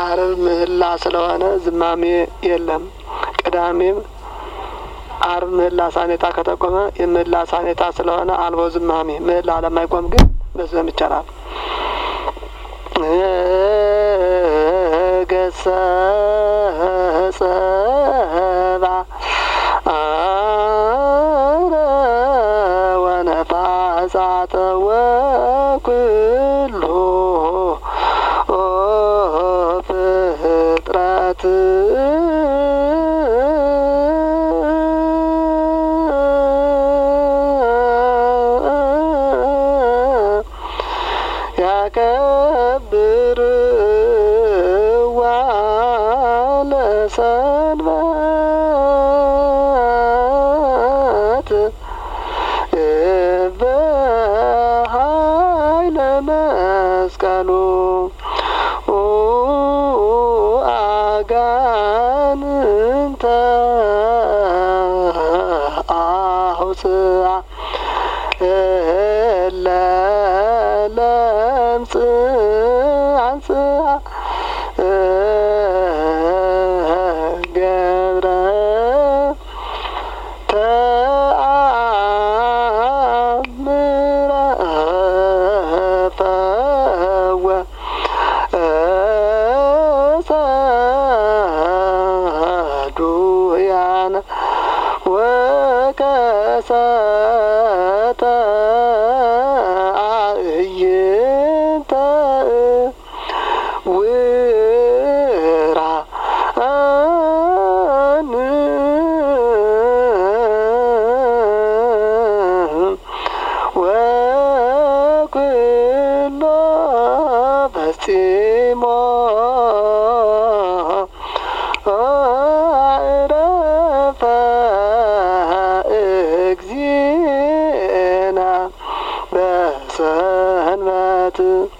ዓርብ ምህላ ስለሆነ ዝማሜ የለም። ቅዳሜም ዓርብ ምህላ ሳኔታ ከተቆመ የምህላ ሳኔታ ስለሆነ አልቦ ዝማሜ። ምህላ ለማይቆም ግን በዘም ይቻላል። ገሰጸባ ወነፋሳተ ወኩሉ ፍጥረት ያከብርዋ ለሰንበት በኃይለ መስቀሉ አጋንንተ አውፅአ ለለምጽ አንጽአ ገብረ ተአምረ ፈወ ሰዱያነ ወከሰተ አዕይንተ ውራን ወኩሎ ፈጺሞ አዕረፈ እግዚእነ በሰንበት